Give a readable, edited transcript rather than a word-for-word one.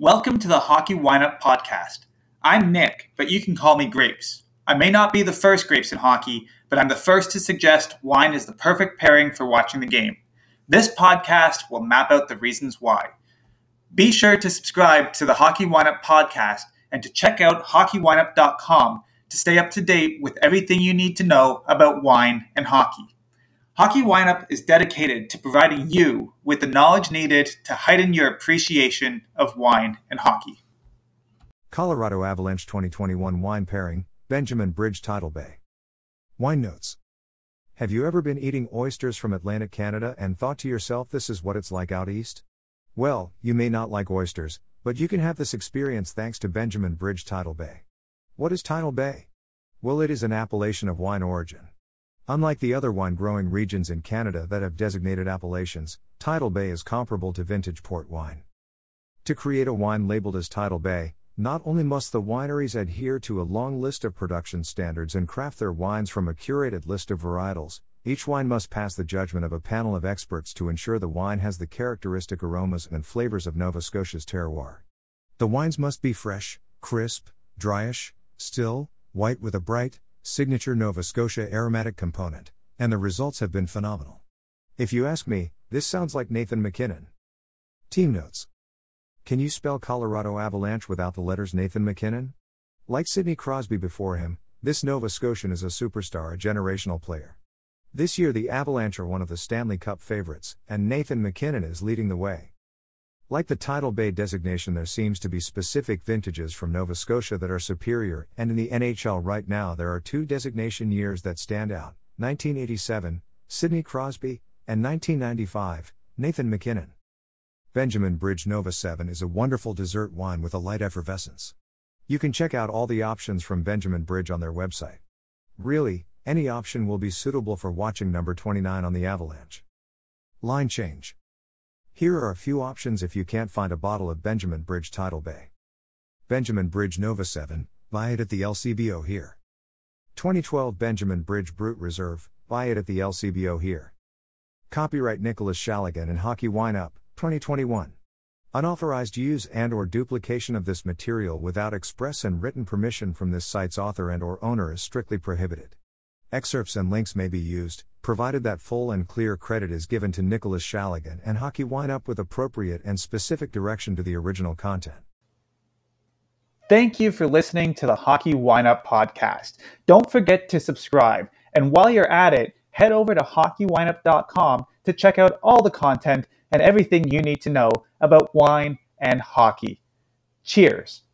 Welcome to the Hockey Wineup Podcast. I'm Nick, but you can call me Grapes. I may not be the first Grapes in hockey, but I'm the first to suggest wine is the perfect pairing for watching the game. This podcast will map out the reasons why. Be sure to subscribe to the Hockey Wineup Podcast and to check out hockeywineup.com to stay up to date with everything you need to know about wine and hockey. Hockey Wineup is dedicated to providing you with the knowledge needed to heighten your appreciation of wine and hockey. Colorado Avalanche 2021 wine pairing, Benjamin Bridge Tidal Bay. Wine notes. Have you ever been eating oysters from Atlantic Canada and thought to yourself this is what it's like out east? Well, you may not like oysters, but you can have this experience thanks to Benjamin Bridge Tidal Bay. What is Tidal Bay? Well, it is an appellation of wine origin. Unlike the other wine-growing regions in Canada that have designated appellations, Tidal Bay is comparable to vintage port wine. To create a wine labeled as Tidal Bay, not only must the wineries adhere to a long list of production standards and craft their wines from a curated list of varietals, each wine must pass the judgment of a panel of experts to ensure the wine has the characteristic aromas and flavors of Nova Scotia's terroir. The wines must be fresh, crisp, dryish, still, white with a bright, signature Nova Scotia aromatic component, and the results have been phenomenal. If you ask me, this sounds like Nathan MacKinnon. Team notes. Can you spell Colorado Avalanche without the letters Nathan MacKinnon? Like Sidney Crosby before him, this Nova Scotian is a superstar, a generational player. This year the Avalanche are one of the Stanley Cup favorites, and Nathan MacKinnon is leading the way. Like the Tidal Bay designation, there seems to be specific vintages from Nova Scotia that are superior, and in the NHL right now there are two designation years that stand out, 1987, Sidney Crosby, and 1995, Nathan MacKinnon. Benjamin Bridge Nova 7 is a wonderful dessert wine with a light effervescence. You can check out all the options from Benjamin Bridge on their website. Really, any option will be suitable for watching number 29 on the Avalanche. Line change. Here are a few options if you can't find a bottle of Benjamin Bridge Tidal Bay. Benjamin Bridge Nova 7, buy it at the LCBO here. 2012 Benjamin Bridge Brut Reserve, buy it at the LCBO here. Copyright Nicholas Shaligan and Hockey Wineup, 2021. Unauthorized use and/or duplication of this material without express and written permission from this site's author and/or owner is strictly prohibited. Excerpts and links may be used, provided that full and clear credit is given to Nicholas Shaligan and Hockey Wineup with appropriate and specific direction to the original content. Thank you for listening to the Hockey Wineup Podcast. Don't forget to subscribe, and while you're at it, head over to hockeywineup.com to check out all the content and everything you need to know about wine and hockey. Cheers!